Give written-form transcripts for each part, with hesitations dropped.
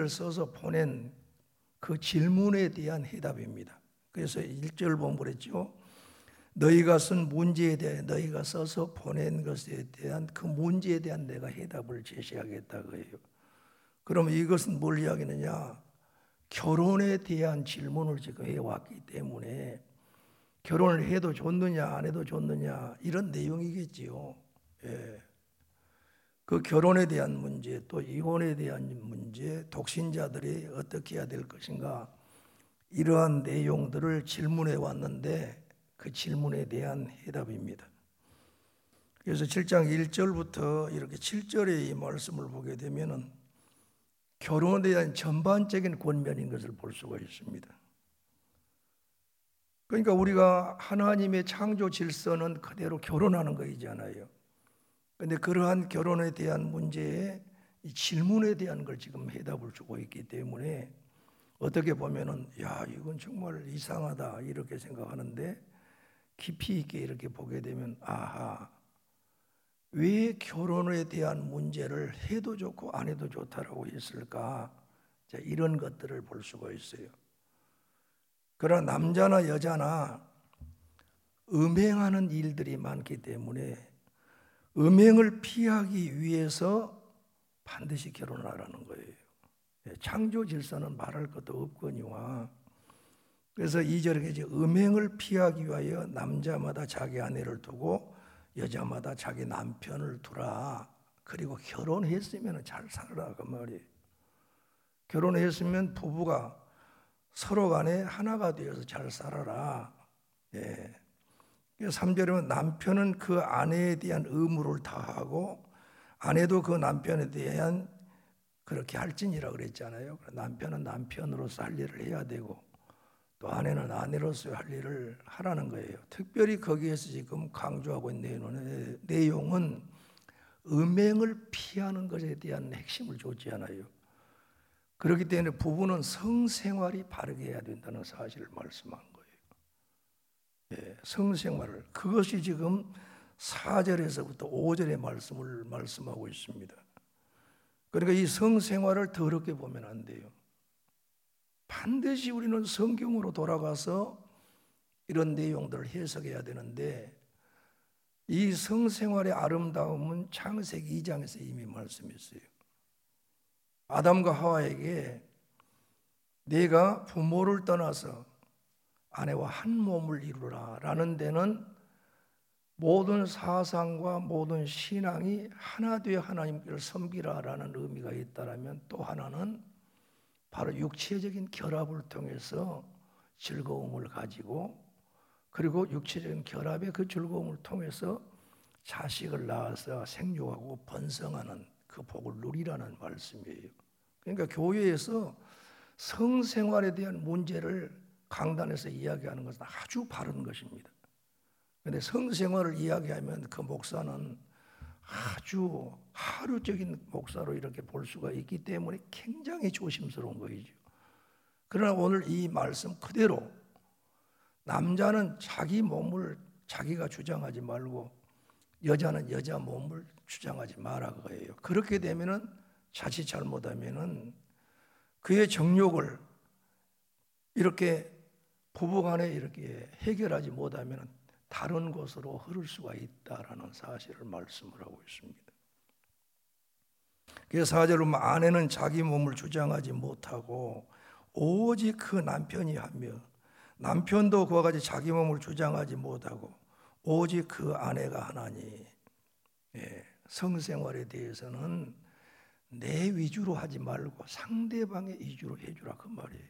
써서 보낸 그 질문에 대한 해답입니다. 그래서 1절 보면 그랬죠. 너희가 쓴 문제에 대해 너희가 써서 보낸 것에 대한 그 문제에 대한 내가 해답을 제시하겠다 그래요. 그러면 이것은 뭘 이야기하느냐? 결혼에 대한 질문을 지금 해왔기 때문에 결혼을 해도 좋느냐 안 해도 좋느냐 이런 내용이겠지요. 예. 그 결혼에 대한 문제, 또 이혼에 대한 문제, 독신자들이 어떻게 해야 될 것인가 이러한 내용들을 질문해 왔는데 그 질문에 대한 해답입니다. 그래서 7장 1절부터 이렇게 7절의 이 말씀을 보게 되면은 결혼에 대한 전반적인 권면인 것을 볼 수가 있습니다. 그러니까 우리가 하나님의 창조 질서는 그대로 결혼하는 것이잖아요. 그런데 그러한 결혼에 대한 문제에 이 질문에 대한 걸 지금 해답을 주고 있기 때문에 어떻게 보면은 야 이건 정말 이상하다 이렇게 생각하는데 깊이 있게 이렇게 보게 되면 아하 왜 결혼에 대한 문제를 해도 좋고 안 해도 좋다라고 했을까? 자, 이런 것들을 볼 수가 있어요. 그러나 남자나 여자나 음행하는 일들이 많기 때문에 음행을 피하기 위해서 반드시 결혼하라는 거예요. 창조 질서는 말할 것도 없거니와. 그래서 2절에 이제 음행을 피하기 위하여 남자마다 자기 아내를 두고 여자마다 자기 남편을 두라. 그리고 결혼했으면 잘 살아라 그 말이에요. 결혼했으면 부부가 서로 간에 하나가 되어서 잘 살아라. 예. 3절이면 남편은 그 아내에 대한 의무를 다하고 아내도 그 남편에 대한 그렇게 할진이라고 그랬잖아요. 남편은 남편으로서 할 일을 해야 되고 또 아내는 아내로서 할 일을 하라는 거예요. 특별히 거기에서 지금 강조하고 있는 내용은 음행을 피하는 것에 대한 핵심을 줬잖아요. 그렇기 때문에 부부는 성생활이 바르게 해야 된다는 사실을 말씀한 거예요. 예, 성생활을. 그것이 지금 4절에서부터 5절의 말씀을 말씀하고 있습니다. 그러니까 이 성생활을 더럽게 보면 안 돼요. 반드시 우리는 성경으로 돌아가서 이런 내용들을 해석해야 되는데 이 성생활의 아름다움은 창세기 2장에서 이미 말씀했어요. 아담과 하와에게 내가 부모를 떠나서 아내와 한 몸을 이루라 라는 데는 모든 사상과 모든 신앙이 하나 되어 하나님께를 섬기라 라는 의미가 있다면 또 하나는 바로 육체적인 결합을 통해서 즐거움을 가지고 그리고 육체적인 결합의 그 즐거움을 통해서 자식을 낳아서 생육하고 번성하는 그 복을 누리라는 말씀이에요. 그러니까 교회에서 성생활에 대한 문제를 강단에서 이야기하는 것은 아주 바른 것입니다. 그런데 성생활을 이야기하면 그 목사는 아주 하류적인 목사로 이렇게 볼 수가 있기 때문에 굉장히 조심스러운 것이죠. 그러나 오늘 이 말씀 그대로 남자는 자기 몸을 자기가 주장하지 말고 여자는 여자 몸을 주장하지 마라 그거예요. 그렇게 되면은 자칫 잘못하면은 그의 정욕을 이렇게 부부간에 이렇게 해결하지 못하면은 다른 곳으로 흐를 수가 있다라는 사실을 말씀을 하고 있습니다. 그래서 4절로 아내는 자기 몸을 주장하지 못하고 오직 그 남편이 하며 남편도 그와 같이 자기 몸을 주장하지 못하고 오직 그 아내가 하나니. 예, 성생활에 대해서는 내 위주로 하지 말고 상대방의 위주로 해주라 그 말이에요.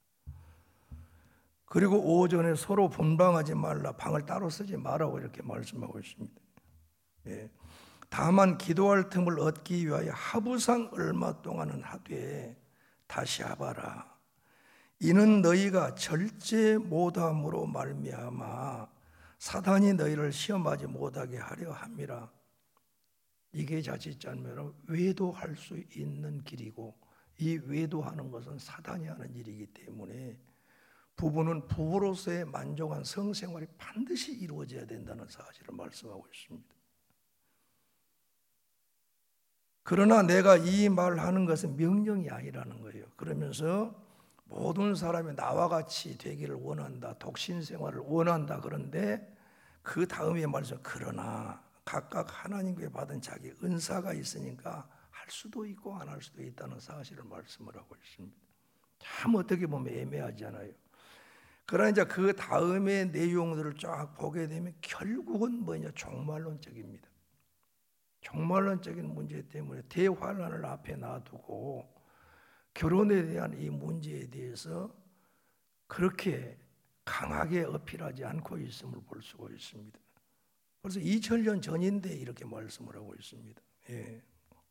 그리고 오전에 서로 분방하지 말라, 방을 따로 쓰지 말라고 이렇게 말씀하고 있습니다. 예. 다만 기도할 틈을 얻기 위하여 하부상 얼마 동안은 하되 다시 하봐라. 이는 너희가 절제 못함으로 말미암아 사단이 너희를 시험하지 못하게 하려 함이라. 이게 자칫 잘못하면 외도할 수 있는 길이고 이 외도하는 것은 사단이 하는 일이기 때문에 부부는 부부로서의 만족한 성생활이 반드시 이루어져야 된다는 사실을 말씀하고 있습니다. 그러나 내가 이 말하는 것은 명령이 아니라는 거예요. 그러면서 모든 사람이 나와 같이 되기를 원한다. 독신 생활을 원한다. 그런데 그 다음에 말씀 그러나 각각 하나님께 받은 자기 은사가 있으니까 할 수도 있고 안 할 수도 있다는 사실을 말씀을 하고 있습니다. 참 어떻게 보면 애매하잖아요. 그러나 이제 그 다음의 내용들을 쫙 보게 되면 결국은 뭐냐 종말론적입니다. 종말론적인 문제 때문에 대환란을 앞에 놔두고 결혼에 대한 이 문제에 대해서 그렇게 강하게 어필하지 않고 있음을 볼 수가 있습니다. 벌써 2000년 전인데 이렇게 말씀을 하고 있습니다. 예.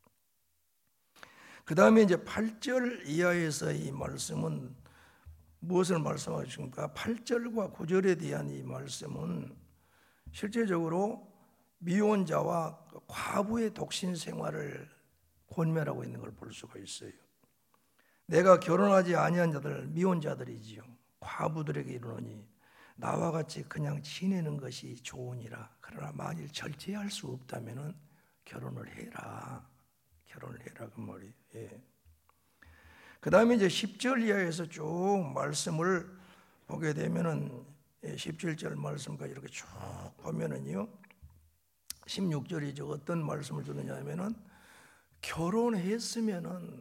그 다음에 이제 8절 이하에서 이 말씀은 무엇을 말씀하십니까? 8절과 9절에 대한 이 말씀은 실제적으로 미혼자와 과부의 독신 생활을 권면하고 있는 걸 볼 수가 있어요. 내가 결혼하지 아니한 자들 미혼자들이지요. 과부들에게 이르노니 나와 같이 그냥 지내는 것이 좋으니라. 그러나 만일 절제할 수 없다면은 결혼을 해라. 결혼을 해라 그 말이. 예. 그 다음에 이제 10절 이하에서 쭉 말씀을 보게 되면은 17절 말씀까지 이렇게 쭉 보면은요. 16절이죠. 어떤 말씀을 주느냐면은 결혼했으면은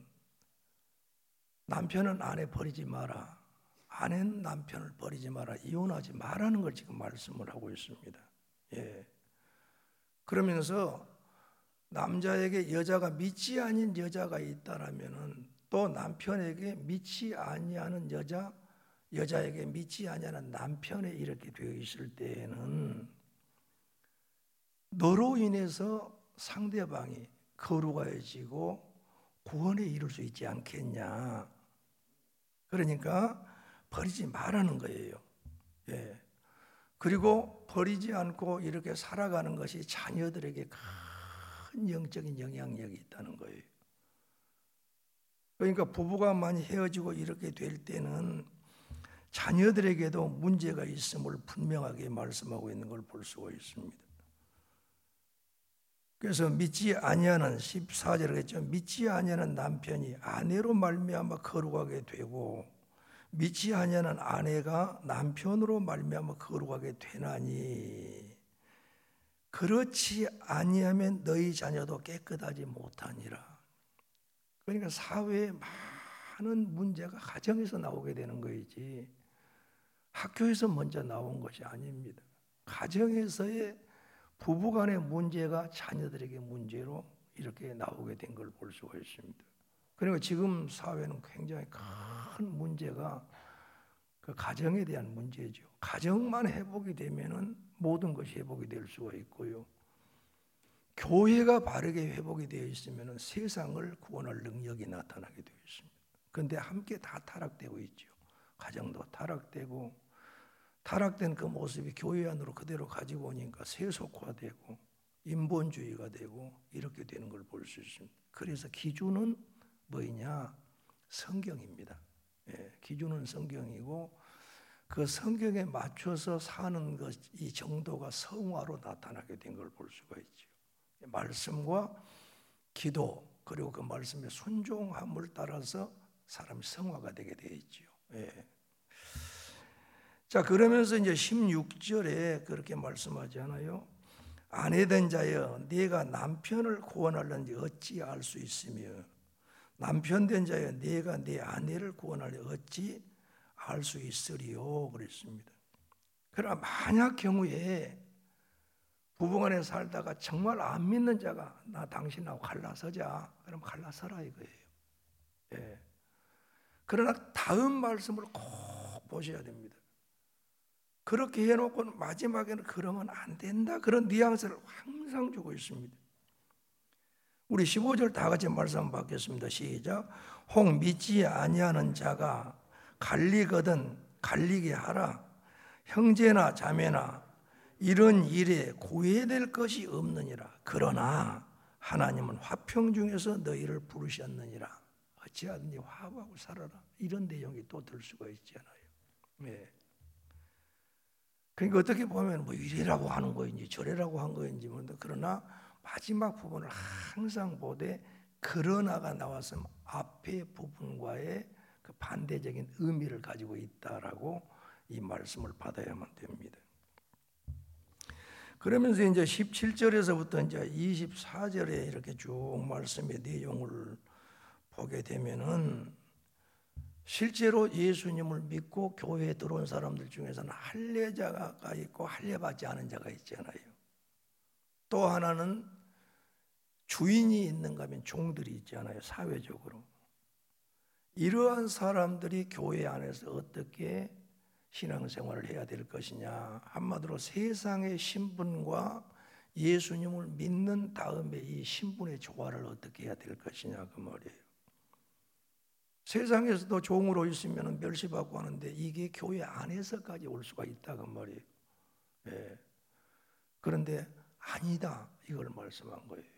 남편은 아내 버리지 마라. 아내는 남편을 버리지 마라. 이혼하지 말라는 걸 지금 말씀을 하고 있습니다. 예. 그러면서 남자에게 여자가 믿지 아닌 여자가 있다라면은 또 남편에게 믿지 아니하는 여자에게 믿지 아니하는 남편에 이렇게 되어 있을 때에는 너로 인해서 상대방이 거룩해지고 구원에 이룰 수 있지 않겠냐. 그러니까 버리지 말라는 거예요. 예. 그리고 버리지 않고 이렇게 살아가는 것이 자녀들에게 큰 영적인 영향력이 있다는 거예요. 그러니까 부부가 많이 헤어지고 이렇게 될 때는 자녀들에게도 문제가 있음을 분명하게 말씀하고 있는 걸 볼 수가 있습니다. 그래서 믿지 아니하는 14절에 했죠. 믿지 아니하는 남편이 아내로 말미암아 거룩하게 되고 믿지 아니하는 아내가 남편으로 말미암아 거룩하게 되나니 그렇지 아니하면 너희 자녀도 깨끗하지 못하니라. 그러니까 사회에 많은 문제가 가정에서 나오게 되는 거이지 학교에서 먼저 나온 것이 아닙니다. 가정에서의 부부간의 문제가 자녀들에게 문제로 이렇게 나오게 된 걸 볼 수가 있습니다. 그러니까 지금 사회는 굉장히 큰 문제가 그 가정에 대한 문제죠. 가정만 회복이 되면은 모든 것이 회복이 될 수가 있고요. 교회가 바르게 회복이 되어 있으면은 세상을 구원할 능력이 나타나게 되어 있습니다. 그런데 함께 다 타락되고 있죠. 가정도 타락되고 타락된 그 모습이 교회 안으로 그대로 가지고 오니까 세속화되고 인본주의가 되고 이렇게 되는 걸 볼 수 있습니다. 그래서 기준은 뭐냐? 성경입니다. 예, 기준은 성경이고 그 성경에 맞춰서 사는 것, 이 정도가 성화로 나타나게 된 걸 볼 수가 있죠. 말씀과 기도 그리고 그 말씀의 순종함을 따라서 사람이 성화가 되게 되어 있죠. 예. 자, 그러면서 이제 16절에 그렇게 말씀하지 않아요? 아내된 자여 네가 남편을 구원하려는지 어찌 알 수 있으며 남편 된 자여 네가 네 아내를 구원하려 어찌 알 수 있으리요 그랬습니다. 그러나 만약 경우에 부부간에 살다가 정말 안 믿는 자가 나 당신하고 갈라서자 그럼 갈라서라 이거예요. 예. 그러나 다음 말씀을 꼭 보셔야 됩니다. 그렇게 해놓고 마지막에는 그러면 안 된다 그런 뉘앙스를 항상 주고 있습니다. 우리 15절 다 같이 말씀 한번 받겠습니다. 시작. 혹 믿지 아니하는 자가 갈리거든 갈리게 하라. 형제나 자매나 이런 일에 구애될 것이 없느니라. 그러나 하나님은 화평 중에서 너희를 부르셨느니라. 어찌하든지 화합하고 살아라. 이런 내용이 또 들 수가 있잖아요. 네. 그러니까 어떻게 보면 뭐 이래라고 하는 거인지 저래라고 한 거인지 모르는데 그러나 마지막 부분을 항상 보되 그러나가 나왔으면 앞에 부분과의 그 반대적인 의미를 가지고 있다라고 이 말씀을 받아야만 됩니다. 그러면서 이제 17절에서부터 이제 24절에 이렇게 쭉 말씀의 내용을 보게 되면은 실제로 예수님을 믿고 교회에 들어온 사람들 중에서는 할례자가 있고 할례받지 않은 자가 있잖아요. 또 하나는 주인이 있는가 하면 종들이 있잖아요. 사회적으로. 이러한 사람들이 교회 안에서 어떻게 신앙생활을 해야 될 것이냐. 한마디로 세상의 신분과 예수님을 믿는 다음에 이 신분의 조화를 어떻게 해야 될 것이냐 그 말이에요. 세상에서도 종으로 있으면 멸시받고 하는데 이게 교회 안에서까지 올 수가 있다 그 말이에요. 예. 그런데 아니다 이걸 말씀한 거예요.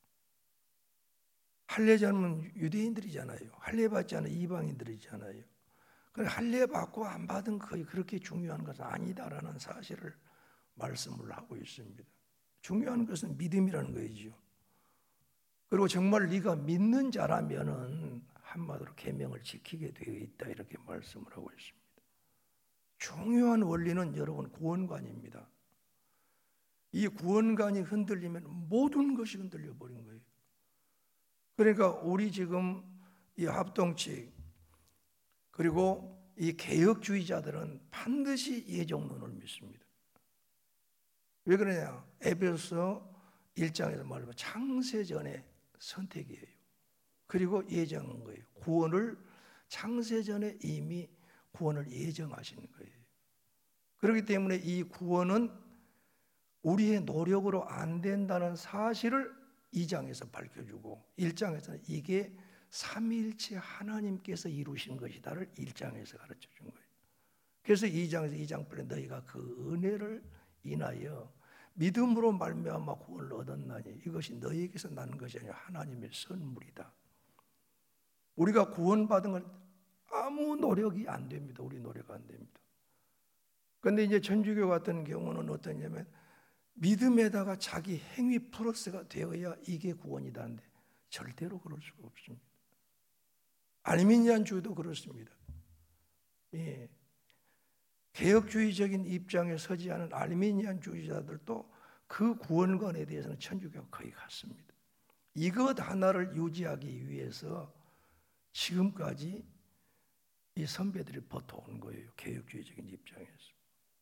할례자는 유대인들이잖아요. 할례받지 않은 이방인들이잖아요. 할례받고 안 받은 거의 그렇게 중요한 것은 아니다라는 사실을 말씀을 하고 있습니다. 중요한 것은 믿음이라는 거죠. 그리고 정말 네가 믿는 자라면은 한마디로 계명을 지키게 되어 있다 이렇게 말씀을 하고 있습니다. 중요한 원리는 여러분 구원관입니다. 이 구원관이 흔들리면 모든 것이 흔들려 버린 거예요. 그러니까 우리 지금 이 합동측 그리고 이 개혁주의자들은 반드시 예정론을 믿습니다. 왜 그러냐? 에베소서 1장에서 말하면 창세전의 선택이에요. 그리고 예정한 거예요. 구원을 창세전에 이미 구원을 예정하시는 거예요. 그렇기 때문에 이 구원은 우리의 노력으로 안 된다는 사실을 2장에서 밝혀주고 1장에서는 이게 삼위일체 하나님께서 이루신 것이다를 1장에서 가르쳐준 거예요. 그래서 2장에서 2장편에 너희가 그 은혜를 인하여 믿음으로 말미암아 구원을 얻었나니 이것이 너희에게서 난 것이 아니라 하나님의 선물이다. 우리가 구원받은 건 아무 노력이 안 됩니다. 우리 노력 안 됩니다. 그런데 이제 천주교 같은 경우는 어떠냐면 믿음에다가 자기 행위 플러스가 되어야 이게 구원이다는데 절대로 그럴 수가 없습니다. 알미니안주의도 그렇습니다. 예. 개혁주의적인 입장에 서지 않은 알미니안주의자들도 그 구원관에 대해서는 천주교가 거의 같습니다. 이것 하나를 유지하기 위해서 지금까지 이 선배들이 버텨온 거예요. 개혁주의적인 입장에서.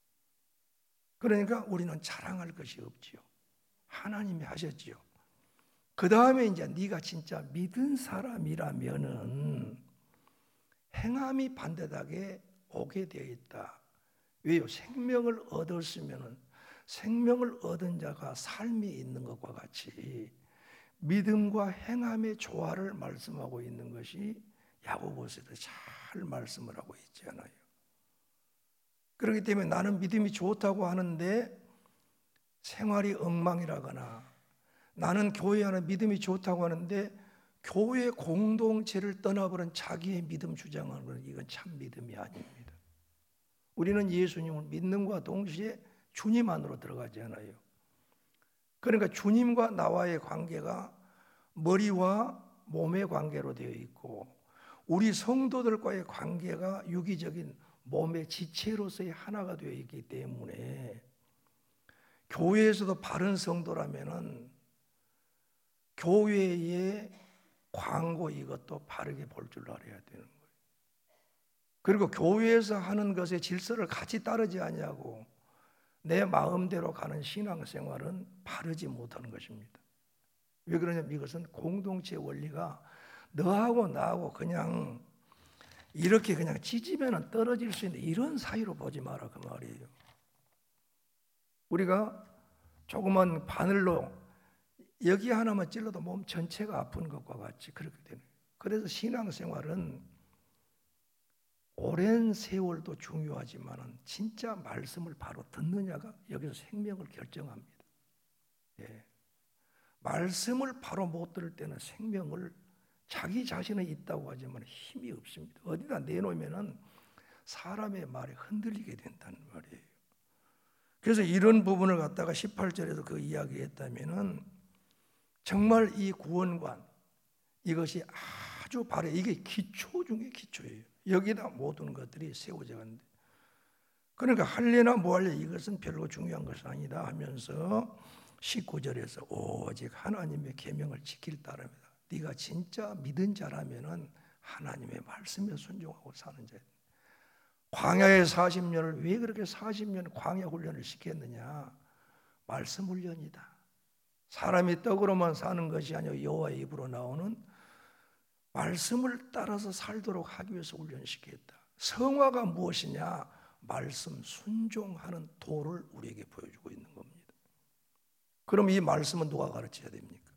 그러니까 우리는 자랑할 것이 없지요. 하나님이 하셨지요. 그 다음에 이제 네가 진짜 믿은 사람이라면은 행함이 반듯하게 오게 되어 있다. 왜요? 생명을 얻었으면은 생명을 얻은 자가 삶이 있는 것과 같이 믿음과 행함의 조화를 말씀하고 있는 것이 야고보서에도 잘 말씀을 하고 있잖아요. 그렇기 때문에 나는 믿음이 좋다고 하는데 생활이 엉망이라거나 나는 교회 안에 믿음이 좋다고 하는데 교회 공동체를 떠나버린 자기의 믿음 주장하는 건 이건 참 믿음이 아닙니다. 우리는 예수님을 믿는과 동시에 주님 안으로 들어가지 않아요. 그러니까 주님과 나와의 관계가 머리와 몸의 관계로 되어 있고 우리 성도들과의 관계가 유기적인 몸의 지체로서의 하나가 되어 있기 때문에 교회에서도 바른 성도라면은 교회의 광고 이것도 바르게 볼 줄 알아야 되는 거예요. 그리고 교회에서 하는 것의 질서를 같이 따르지 않냐고 내 마음대로 가는 신앙생활은 바르지 못하는 것입니다. 왜 그러냐면 이것은 공동체 원리가 너하고 나하고 그냥 이렇게 그냥 찢으면 떨어질 수 있는 이런 사이로 보지 마라 그 말이에요. 우리가 조그만 바늘로 여기 하나만 찔러도 몸 전체가 아픈 것과 같이 그렇게 되는 거예요. 그래서 신앙생활은 오랜 세월도 중요하지만 진짜 말씀을 바로 듣느냐가 여기서 생명을 결정합니다. 예. 말씀을 바로 못 들을 때는 생명을 자기 자신은 있다고 하지만 힘이 없습니다. 어디다 내놓으면은 사람의 말에 흔들리게 된다는 말이에요. 그래서 이런 부분을 갖다가 18절에서 그 이야기했다면은 정말 이 구원관, 이것이 아주 바래. 이게 기초 중에 기초예요. 여기다 모든 것들이 세워져 가는데, 그러니까 할래나 뭐할래 이것은 별로 중요한 것은 아니다 하면서 19절에서 오직 하나님의 계명을 지킬 따름이다. 네가 진짜 믿은 자라면은 하나님의 말씀에 순종하고 사는 자야. 광야의 40년을 왜 그렇게 40년 광야 훈련을 시켰느냐? 말씀 훈련이다. 사람이 떡으로만 사는 것이 아니라 여호와의 입으로 나오는 말씀을 따라서 살도록 하기 위해서 훈련시켰다. 성화가 무엇이냐? 말씀 순종하는 도를 우리에게 보여주고 있는 겁니다. 그럼 이 말씀은 누가 가르쳐야 됩니까?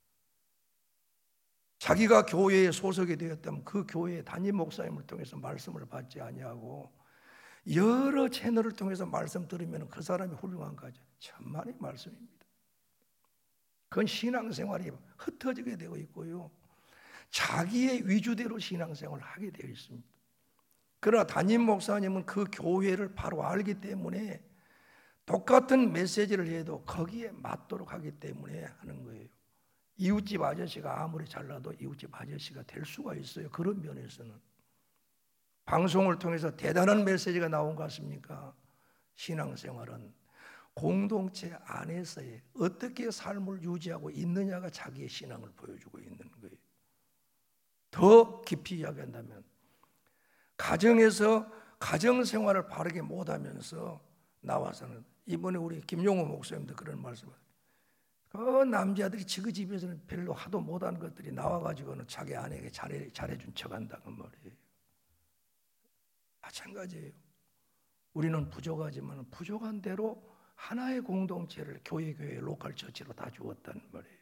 자기가 교회에 소속이 되었다면 그 교회의 담임 목사님을 통해서 말씀을 받지 아니하고 여러 채널을 통해서 말씀 들으면 그 사람이 훌륭한 거죠. 천만의 말씀입니다. 그건 신앙생활이 흩어지게 되어 있고요, 자기의 위주대로 신앙생활을 하게 되어 있습니다. 그러나 담임 목사님은 그 교회를 바로 알기 때문에 똑같은 메시지를 해도 거기에 맞도록 하기 때문에 하는 거예요. 이웃집 아저씨가 아무리 잘나도 이웃집 아저씨가 될 수가 있어요. 그런 면에서는 방송을 통해서 대단한 메시지가 나온 것 같습니까? 신앙생활은 공동체 안에서의 어떻게 삶을 유지하고 있느냐가 자기의 신앙을 보여주고 있는 거예요. 더 깊이 이야기한다면 가정에서 가정생활을 바르게 못하면서 나와서는, 이번에 우리 김용호 목사님도 그런 말씀을, 그 남자들이 지그 집에서는 별로 하도 못하는 것들이 나와가지고는 자기 아내에게 잘해준 척한다고 말이에요. 마찬가지예요. 우리는 부족하지만 부족한 대로 하나의 공동체를 교회 로컬 처치로 다 주었다는 말이에요.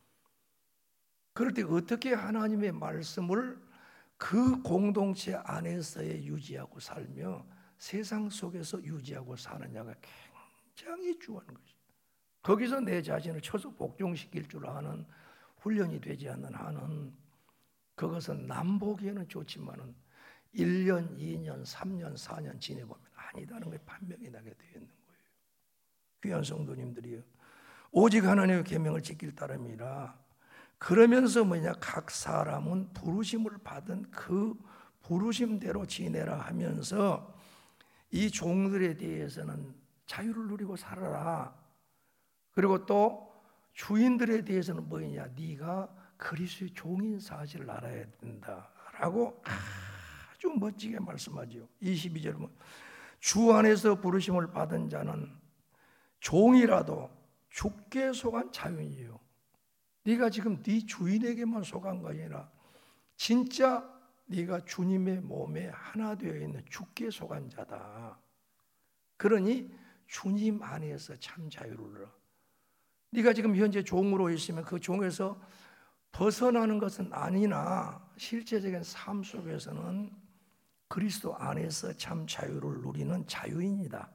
그럴 때 어떻게 하나님의 말씀을 그 공동체 안에서의 유지하고 살며 세상 속에서 유지하고 사느냐가 굉장히 중요한 것이죠. 거기서 내 자신을 쳐서 복종시킬 줄 아는 훈련이 되지 않는 한은 그것은 남 보기에는 좋지만은 1년, 2년, 3년, 4년 지내보면 아니다는 게 판명이 나게 되어 있는 거예요. 귀한 성도님들이요, 오직 하나님의 계명을 지킬 따름이라. 그러면서 뭐냐, 각 사람은 부르심을 받은 그 부르심대로 지내라 하면서 이 종들에 대해서는 자유를 누리고 살아라. 그리고 또 주인들에 대해서는 뭐냐, 네가 그리스도의 종인 사실을 알아야 된다라고 아주 멋지게 말씀하죠. 22절 보면 주 안에서 부르심을 받은 자는 종이라도 주께 속한 자유인이요. 네가 지금 네 주인에게만 속한 것이 아니라 진짜 네가 주님의 몸에 하나 되어 있는 주께 속한 자다. 그러니 주님 안에서 참 자유를 누려. 네가 지금 현재 종으로 있으면 그 종에서 벗어나는 것은 아니나 실제적인 삶 속에서는 그리스도 안에서 참 자유를 누리는 자유인이다.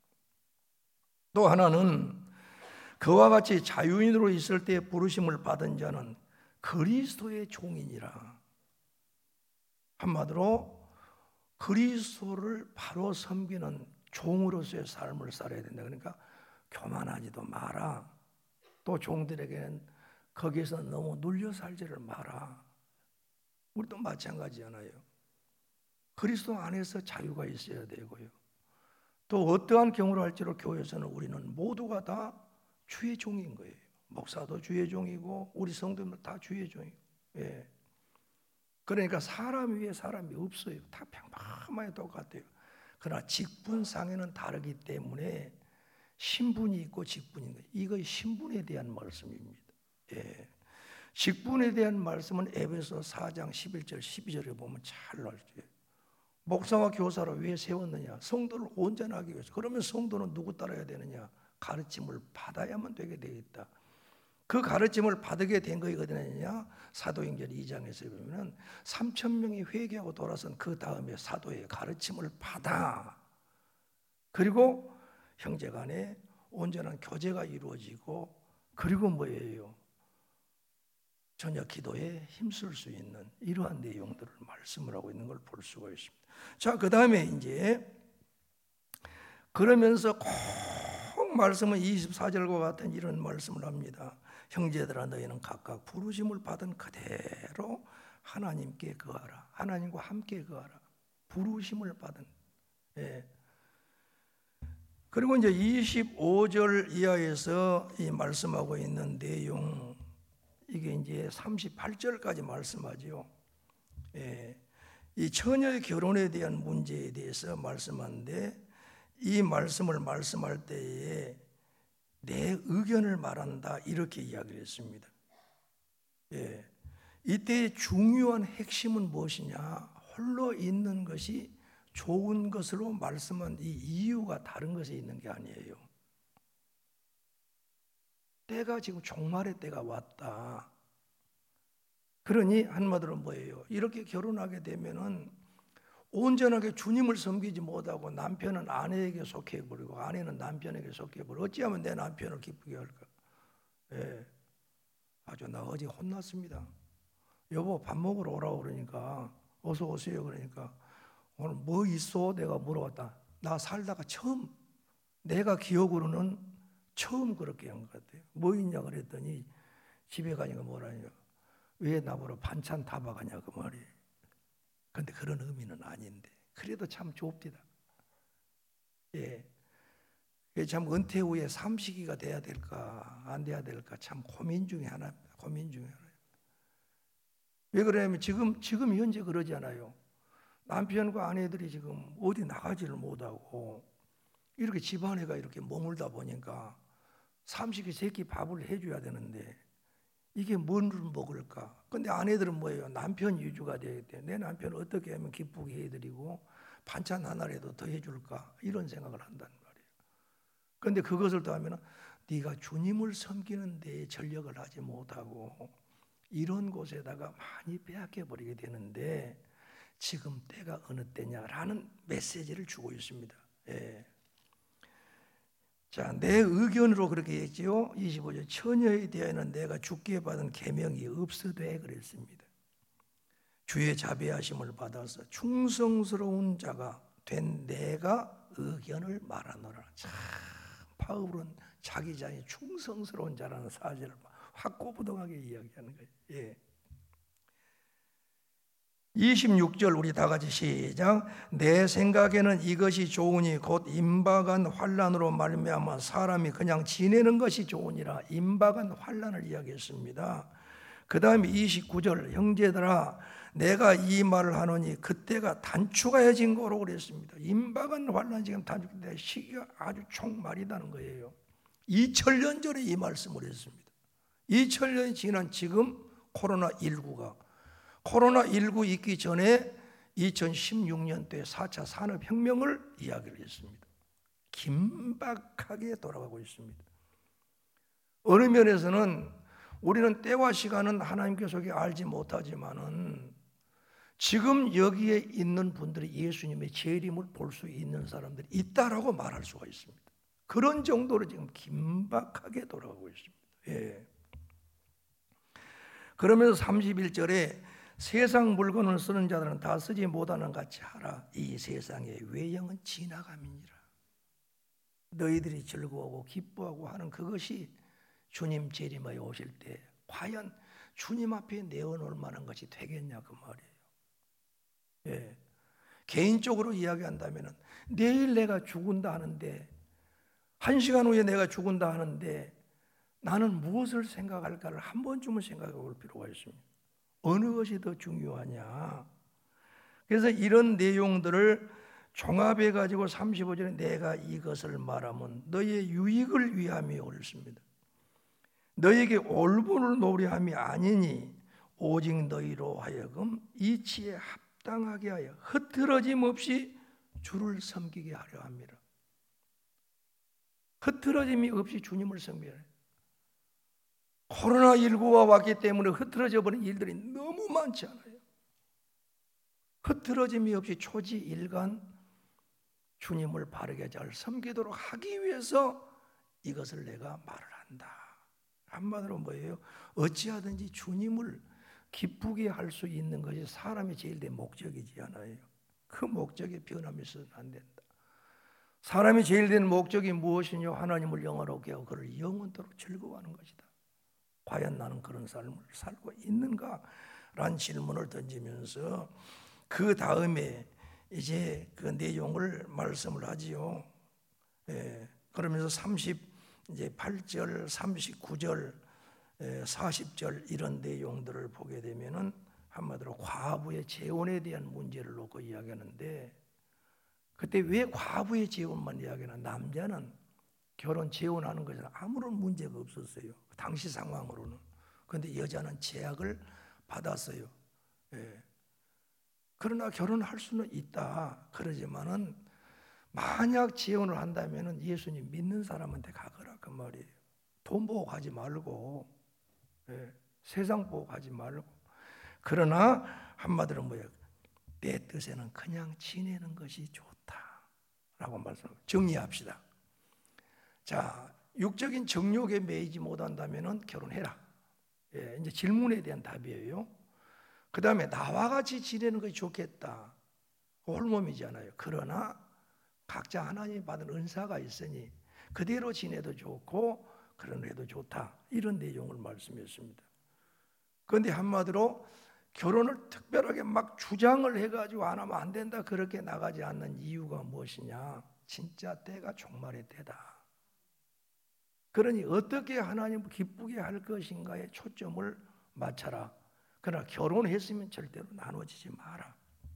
또 하나는 그와 같이 자유인으로 있을 때 부르심을 받은 자는 그리스도의 종이니라. 한마디로 그리스도를 바로 섬기는 종으로서의 삶을 살아야 된다. 그러니까 교만하지도 마라. 또 종들에게는 거기에서 너무 눌려 살지를 마라. 우리도 마찬가지잖아요. 그리스도 안에서 자유가 있어야 되고요, 또 어떠한 경우를 할지라도 교회에서는 우리는 모두가 다 주의 종인 거예요. 목사도 주의 종이고 우리 성도들 다 주의 종이고. 예. 그러니까 사람 위에 사람이 없어요. 다 평범하게 똑같아요. 그러나 직분상에는 다르기 때문에 신분이 있고 직분이 있는 거예요. 이거 신분에 대한 말씀입니다. 예. 직분에 대한 말씀은 에베소 4장 11절 12절에 보면 잘 나와요. 목사와 교사를 왜 세웠느냐? 성도를 온전하게 위해서. 그러면 성도는 누구 따라야 되느냐? 가르침을 받아야만 되게 되어 있다. 그 가르침을 받게 된 것이 어디냐? 사도행전 2장에서 보면 3,000명이 회개하고 돌아선 그 다음에 사도의 가르침을 받아. 그리고 형제간에 온전한 교제가 이루어지고, 그리고 뭐예요? 저녁 기도에 힘쓸 수 있는 이러한 내용들을 말씀을 하고 있는 걸 볼 수가 있습니다. 자, 그 다음에 이제 그러면서 꼭 말씀은 24절과 같은 이런 말씀을 합니다. 형제들아 너희는 각각 부르심을 받은 그대로 하나님께 거하라. 하나님과 함께 거하라. 부르심을 받은. 예. 그리고 이제 25절 이하에서 이 말씀하고 있는 내용, 이게 이제 38절까지 말씀하죠. 예. 이 처녀의 결혼에 대한 문제에 대해서 말씀하는데, 이 말씀을 말씀할 때에 내 의견을 말한다 이렇게 이야기를 했습니다. 예. 이때의 중요한 핵심은 무엇이냐? 홀로 있는 것이 좋은 것으로 말씀한 이 이유가 다른 것에 있는 게 아니에요. 때가 지금 종말의 때가 왔다. 그러니 한마디로 뭐예요? 이렇게 결혼하게 되면은 온전하게 주님을 섬기지 못하고 남편은 아내에게 속해버리고 아내는 남편에게 속해버리고 어찌하면 내 남편을 기쁘게 할까? 예. 아주 나 어제 혼났습니다. 여보 밥 먹으러 오라고 그러니까 어서 오세요 그러니까 오늘 뭐 있어? 내가 물어봤다. 나 살다가 처음, 내가 기억으로는 처음 그렇게 한 것 같아요. 뭐 있냐 그랬더니 집에 가니까 뭐라니까 왜 나보러 반찬 다 봐가냐 그 말이에요. 근데 그런 의미는 아닌데 그래도 참 좁디다. 예. 참 은퇴 후에 삼식이가 돼야 될까 안 돼야 될까 참 고민 중에 하나입니다. 고민 중에 하나예요. 왜 그러냐면 지금 현재 그러잖아요. 남편과 아내들이 지금 어디 나가지를 못하고 이렇게 집안에가 이렇게 머물다 보니까 삼식이 새끼 밥을 해줘야 되는데 이게 뭘 먹을까? 근데 아내들은 뭐예요? 남편 위주가 되겠대. 내 남편을 어떻게 하면 기쁘게 해드리고 반찬 하나라도 더 해줄까? 이런 생각을 한단 말이에요. 근데 그것을 더 하면 네가 주님을 섬기는 데에 전력을 하지 못하고 이런 곳에다가 많이 빼앗겨버리게 되는데 지금 때가 어느 때냐라는 메시지를 주고 있습니다. 예. 자, 내 의견으로 그렇게 했지요. 25절 처녀에 대하여는 내가 주께 받은 계명이 없으되 그랬습니다. 주의 자비하심을 받아서 충성스러운 자가 된 내가 의견을 말하노라. 참 바울은 자기 자신이 충성스러운 자라는 사실을 확고부동하게 이야기하는 거예요. 예. 26절 우리 다 같이 시작. 내 생각에는 이것이 좋으니 곧 임박한 환난으로 말미암아 사람이 그냥 지내는 것이 좋으니라. 임박한 환난을 이야기했습니다. 그 다음에 29절 형제들아 내가 이 말을 하노니 그때가 단축하여진 거로 그랬습니다. 임박한 환난 지금 단축된 시기가 아주 총말이다는 거예요. 2000년 전에 이 말씀을 했습니다. 2000년이 지난 지금 코로나19 있기 전에 2016년도에 4차 산업혁명을 이야기를 했습니다. 긴박하게 돌아가고 있습니다. 어느 면에서는 우리는 때와 시간은 하나님께서 알지 못하지만은 지금 여기에 있는 분들이 예수님의 재림을 볼 수 있는 사람들이 있다라고 말할 수가 있습니다. 그런 정도로 지금 긴박하게 돌아가고 있습니다. 예. 그러면서 31절에 세상 물건을 쓰는 자들은 다 쓰지 못하는 같이 하라. 이 세상의 외형은 지나감이니라. 너희들이 즐거워하고 기뻐하고 하는 그것이 주님 재림하여 오실 때 과연 주님 앞에 내어놓을 만한 것이 되겠냐 그 말이에요. 예. 개인적으로 이야기한다면 내일 내가 죽은다 하는데 1시간 후에 내가 죽은다 하는데 나는 무엇을 생각할까를 한 번쯤은 생각해 볼 필요가 있습니다. 어느 것이 더 중요하냐. 그래서 이런 내용들을 종합해 가지고 35절에 내가 이것을 말하면 너희의 유익을 위함이 옳습니다. 너희에게 올분을 노래함이 아니니 오직 너희로 하여금 이치에 합당하게 하여 흐트러짐 없이 주를 섬기게 하려 합니다. 흐트러짐이 없이 주님을 섬겨야 해요. 코로나19가 왔기 때문에 흐트러져 버린 일들이 너무 많지 않아요. 흐트러짐이 없이 초지일간 주님을 바르게 잘 섬기도록 하기 위해서 이것을 내가 말을 한다. 한마디로 뭐예요? 어찌하든지 주님을 기쁘게 할 수 있는 것이 사람의 제일 된 목적이지 않아요. 그 목적에 변함이 있어서는 안 된다. 사람이 제일 된 목적이 무엇이냐? 하나님을 영화롭게 하고 그를 영원토록 즐거워하는 것이다. 과연 나는 그런 삶을 살고 있는가? 라는 질문을 던지면서 그 다음에 이제 그 내용을 말씀을 하지요. 그러면서 38절, 39절, 40절 이런 내용들을 보게 되면은 한마디로 과부의 재혼에 대한 문제를 놓고 이야기하는데, 그때 왜 과부의 재혼만 이야기하나? 남자는 결혼 재혼하는 것은 아무런 문제가 없었어요. 당시 상황으로는. 그런데 여자는 제약을 받았어요. 그러나 결혼할 수는 있다. 그러지만은 만약 재혼을 한다면은 예수님 믿는 사람한테 가거라 그 말이에요. 돈 보고 가지 말고, 세상 보고 가지 말고. 그러나 한마디로 뭐예요? 내 뜻에는 그냥 지내는 것이 좋다라고 말씀합니다. 정리합시다. 자, 육적인 정욕에 매이지 못한다면은 결혼해라. 이제 질문에 대한 답이에요. 그 다음에 나와 같이 지내는 것이 좋겠다. 홀몸이잖아요. 그러나 각자 하나님이 받은 은사가 있으니 그대로 지내도 좋고 그런 해도 좋다. 이런 내용을 말씀했습니다. 그런데 한마디로 결혼을 특별하게 막 주장을 해가지고 안 하면 안 된다 그렇게 나가지 않는 이유가 무엇이냐? 진짜 때가 종말의 때다. 그러니 어떻게 하나님을 기쁘게 할 것인가에 초점을 맞춰라. 그러나 결혼했으면 절대로 나눠지지 마라.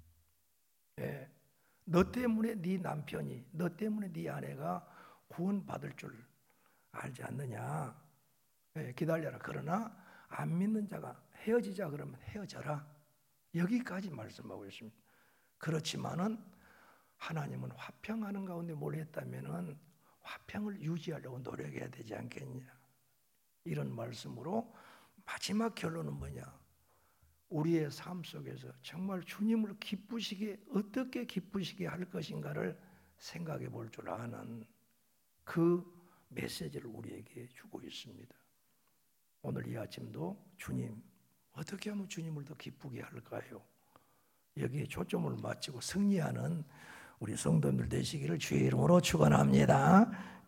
너 때문에 네 남편이, 너 때문에 네 아내가 구원받을 줄 알지 않느냐? 기다려라. 그러나 안 믿는 자가 헤어지자 그러면 헤어져라. 여기까지 말씀하고 있습니다. 그렇지만은 하나님은 화평하는 가운데 뭘 했다면은 화평을 유지하려고 노력해야 되지 않겠냐? 이런 말씀으로 마지막 결론은 뭐냐? 우리의 삶 속에서 정말 주님을 기쁘시게, 어떻게 기쁘시게 할 것인가를 생각해 볼 줄 아는 그 메시지를 우리에게 주고 있습니다. 오늘 이 아침도 주님, 어떻게 하면 주님을 더 기쁘게 할까요? 여기에 초점을 맞추고 승리하는 우리 성도님들 되시기를 주의 이름으로 축원합니다.